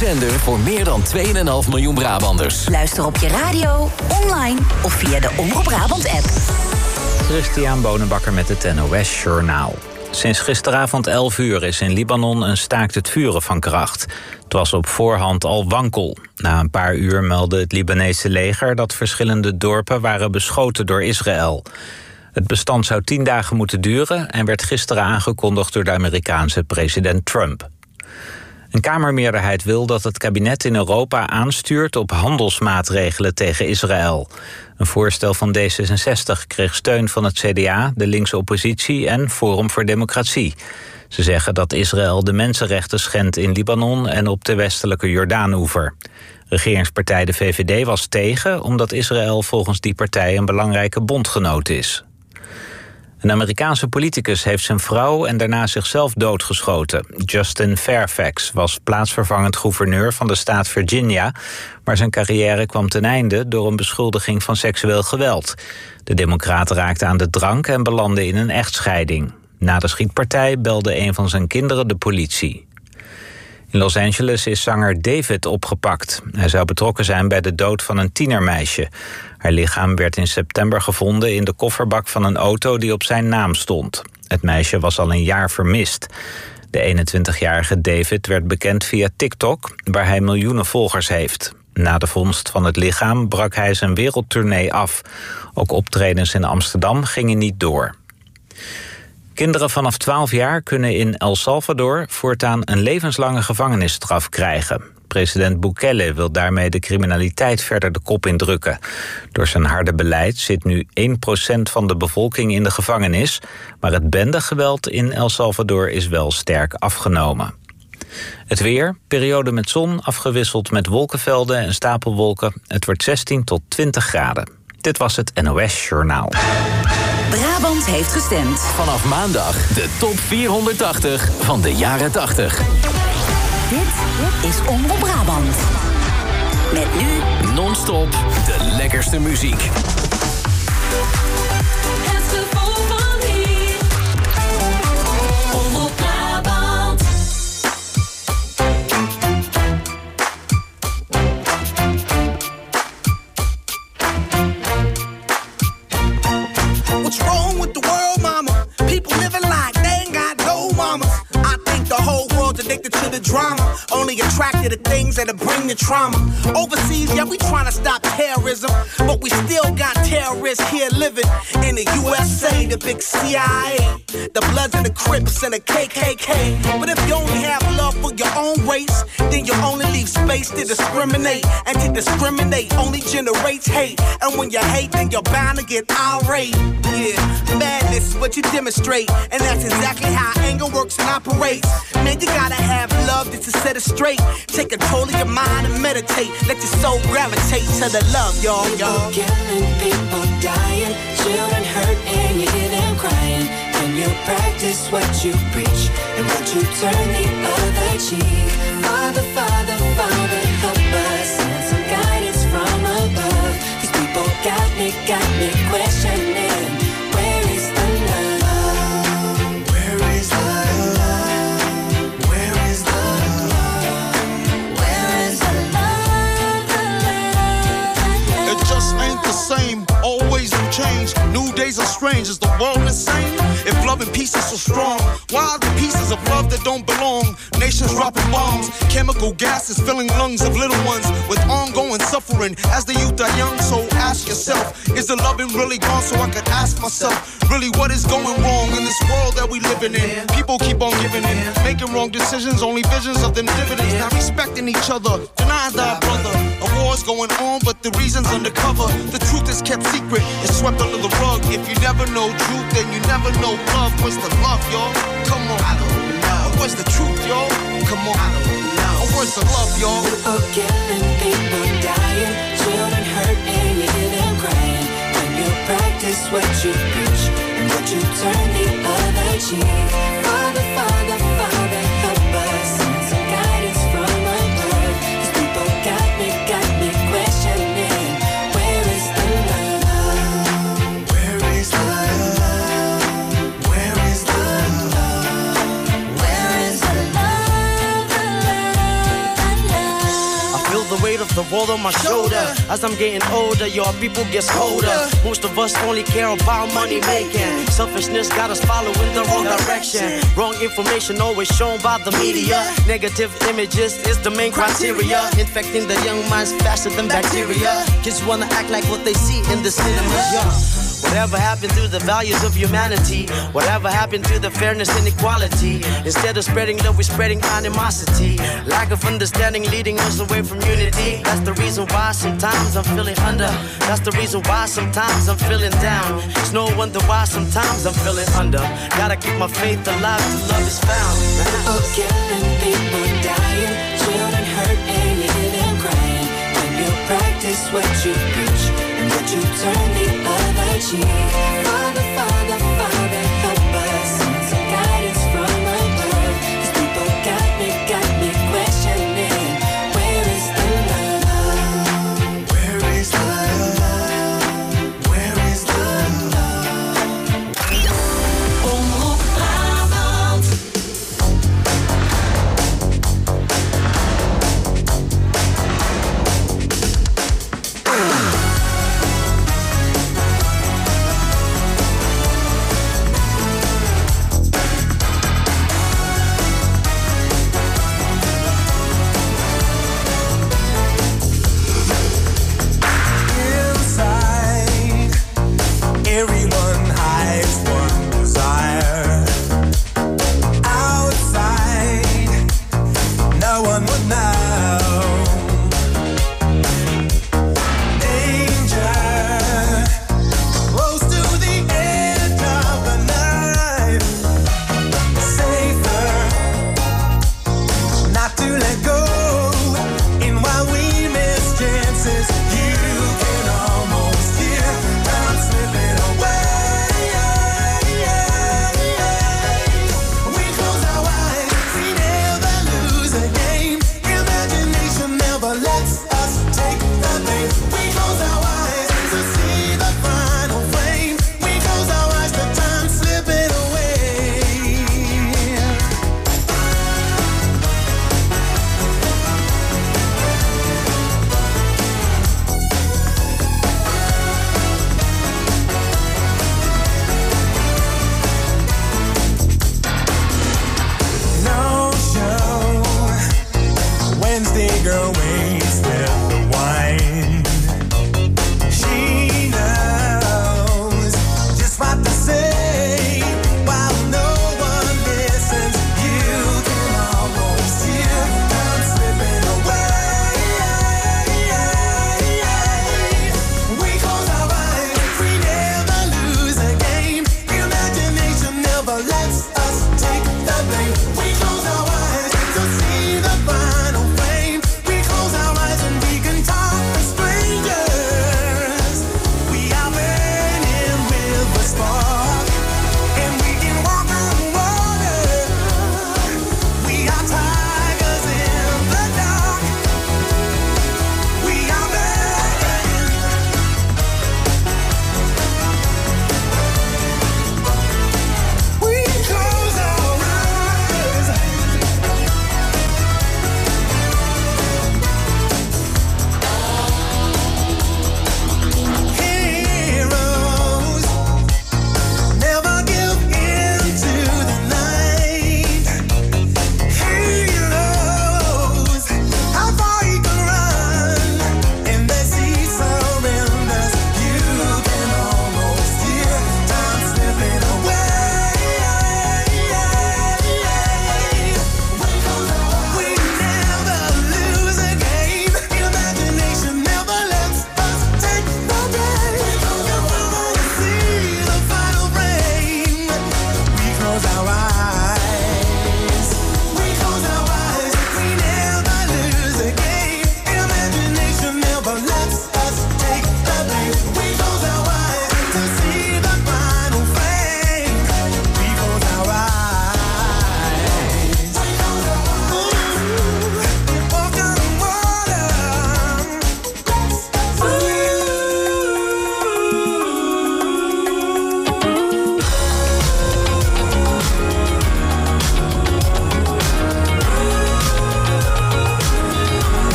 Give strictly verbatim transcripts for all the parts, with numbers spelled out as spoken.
zender voor meer dan twee komma vijf miljoen Brabanders. Luister op je radio, online of via de Omroep Brabant-app. Christian Bonenbakker met het N O S Journaal. Sinds gisteravond elf uur is in Libanon een staakt het vuren van kracht. Het was op voorhand al wankel. Na een paar uur meldde het Libanese leger dat verschillende dorpen waren beschoten door Israël. Het bestand zou tien dagen moeten duren en werd gisteren aangekondigd door de Amerikaanse president Trump. Een Kamermeerderheid wil dat het kabinet in Europa aanstuurt op handelsmaatregelen tegen Israël. Een voorstel van D zesenzestig kreeg steun van het C D A, de linkse oppositie en Forum voor Democratie. Ze zeggen dat Israël de mensenrechten schendt in Libanon en op de westelijke Jordaanoever. Regeringspartij de V V D was tegen, omdat Israël volgens die partij een belangrijke bondgenoot is. Een Amerikaanse politicus heeft zijn vrouw en daarna zichzelf doodgeschoten. Justin Fairfax was plaatsvervangend gouverneur van de staat Virginia, maar zijn carrière kwam ten einde door een beschuldiging van seksueel geweld. De democraat raakte aan de drank en belandde in een echtscheiding. Na de schietpartij belde een van zijn kinderen de politie. In Los Angeles is zanger David opgepakt. Hij zou betrokken zijn bij de dood van een tienermeisje. Haar lichaam werd in september gevonden in de kofferbak van een auto die op zijn naam stond. Het meisje was al een jaar vermist. De eenentwintigjarige David werd bekend via TikTok, waar hij miljoenen volgers heeft. Na de vondst van het lichaam brak hij zijn wereldtournee af. Ook optredens in Amsterdam gingen niet door. Kinderen vanaf twaalf jaar kunnen in El Salvador voortaan een levenslange gevangenisstraf krijgen. President Bukele wil daarmee de criminaliteit verder de kop indrukken. Door zijn harde beleid zit nu één procent van de bevolking in de gevangenis, maar het bendegeweld in El Salvador is wel sterk afgenomen. Het weer, periode met zon, afgewisseld met wolkenvelden en stapelwolken. Het wordt zestien tot twintig graden. Dit was het N O S Journaal. Brabant heeft gestemd. Vanaf maandag de top vierhonderdtachtig van de jaren tachtig. Dit is Omroep Brabant. Met nu non-stop de lekkerste muziek. Het gevoel van hier. Omroep Brabant. What's wrong with the world, mama? People living like they ain't got no mamas. I think the whole world's addicted to the drama. Only attracted to things that'll bring the trauma. Overseas, yeah, we trying to stop terrorism, but we still got terrorists here living in the U S A, the big C I A, the Bloods and the Crips and the K K K. But if you only have love for your own race, then you only leave space to discriminate. And to discriminate only generates hate. And when you hate, then you're bound to get irate. Yeah, madness is what you demonstrate, and that's exactly how anger works and operates. Man, you gotta have love just to set it straight. Take control of your mind and meditate. Let your soul gravitate to the love, y'all, y'all. People killing, people dying, children hurt and you hear them crying. When you practice what you preach and what you turn the other cheek. Father, Father, Father, help us. Send some guidance from above. These people got me, got me questioning. Where is the love? Where is the love? Where is the love? Where is the love? The love, the love? It just ain't the same. Always new change. New days are strange. Is the world insane? If love and peace is so strong, why are the pieces of love that don't belong? Nations dropping bombs, chemical gases filling lungs of little ones with ongoing suffering as the youth are young. So ask yourself, is the loving really gone? So I could ask myself, really what is going wrong in this world that we living in? People keep on giving in, making wrong decisions, only visions of them dividends. Not respecting each other, denying thy brother. A war's going on, but the reason's undercover. The truth is kept secret, it's swept under the rug. If you never know truth, then you never know love. Where's the love, y'all? Come on. I don't know. Where's the truth, y'all? Come on. I don't know. Where's the love, y'all? People killing, people dying, children hurt and you hear them crying. When you practice what you preach and what you turn the other cheek. Father, Father, Father, help us. Send some guidance from above. These people got me, got me questioning. Where is the love? Where is the love? Where is the love? Where is the love? The love, the love. world on my shoulder. As I'm getting older, your people gets colder. Most of us only care about money making. Selfishness got us following the wrong direction. Wrong information always shown by the media. Negative images is the main criteria. Infecting the young minds faster than bacteria. Kids wanna act like what they see in the cinemas, yeah. Whatever happened to the values of humanity? Whatever happened to the fairness and equality? Instead of spreading love, we're spreading animosity. Lack of understanding leading us away from unity. That's the reason why sometimes I'm feeling under. That's the reason why sometimes I'm feeling down. It's no wonder why sometimes I'm feeling under. Gotta keep my faith alive till love is found. People killing, people dying, children hurt and you hear them crying. When you practice what you preach and what you turn the other cheek. Father, Father, Father, help us. Send some guidance from above. These people got me, got me questioning. Where is the love? Where is the love? Where is the love? Omroep Brabant.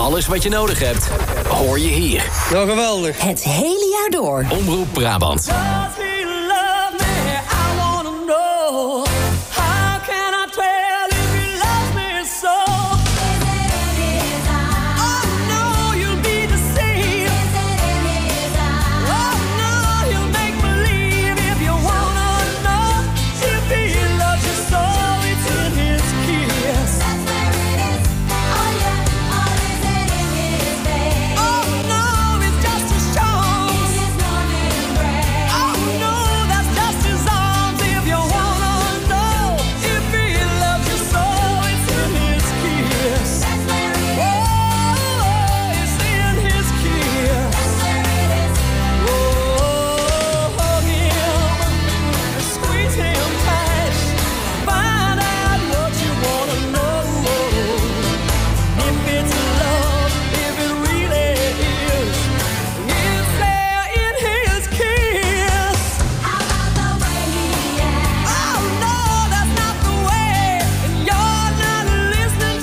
Alles wat je nodig hebt, hoor je hier. Nou, geweldig. Het hele jaar door. Omroep Brabant.